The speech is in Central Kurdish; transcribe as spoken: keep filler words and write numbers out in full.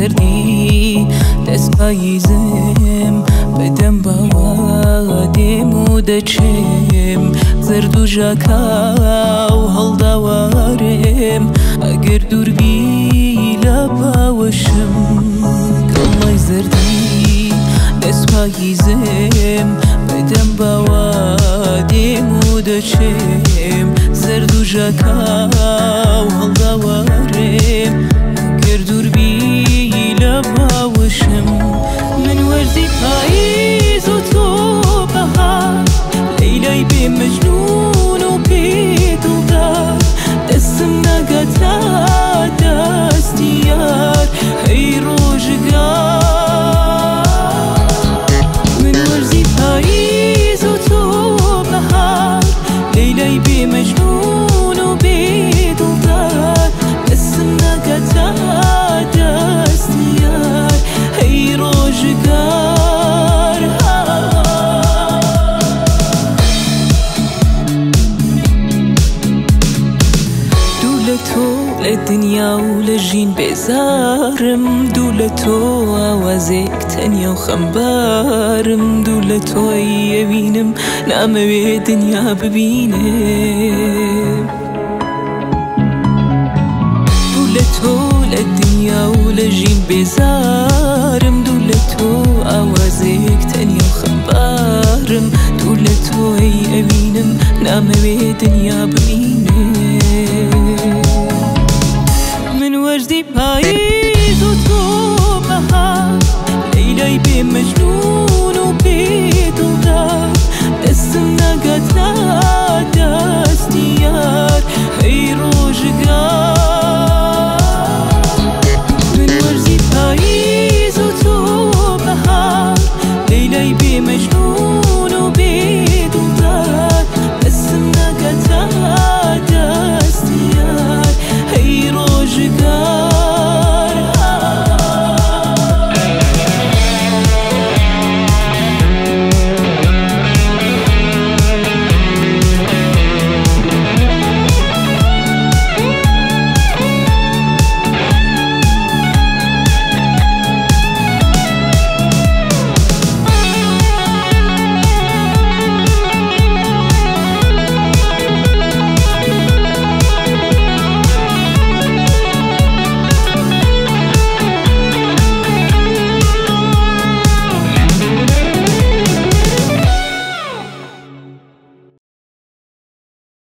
زردی دست پاییزم بدم باوا دێم و دەچێم زرد و ژاکاو هەڵداوارێم ئەگەر دووربی لە باوەشم کەڵای زردی دەست پاییزم بدم باوا دێم و دەچێم زرد و ژاکاو هەڵداوارێم ئەگەر دووربی لە باوەشم من وەرزی پاییز و تۆ بەهار لەیلای بێ مەجنون و پێ دڵدار دەستم نەگەتا دەستی یار هەی ڕۆژگار من وەرزی پاییز و تۆ بەهار لەیلای بێ مەجنون و بێ دڵدار دەستم نەگەتا دەستی یار هەی ڕۆژگار دوو لە تۆ لە دنیا و لە ژین بێزارم دوو لە تۆ ئاوازێک تەنیا و خەمبارم دوو لە تۆی ئەوینم نامەوێ دنیا ببینم دوو لە تۆ لە دنیا و لە ژین بێزارم دوو لە تۆ ئاوازێک تەنیا و خەمبارم دوو لە تۆی ئەوینم نامەوێ دنیا ببینم من وەرزی پاییز و تۆ بەهار لەیلای بێ مەجنون و بێ دڵدار دەستم نەگەتا دەستی یار هەی ڕۆژگار من وەرزی پاییز و تۆ بەهار لەیلای بێ مەجنون و بێ دڵدار دەستم نەگەتا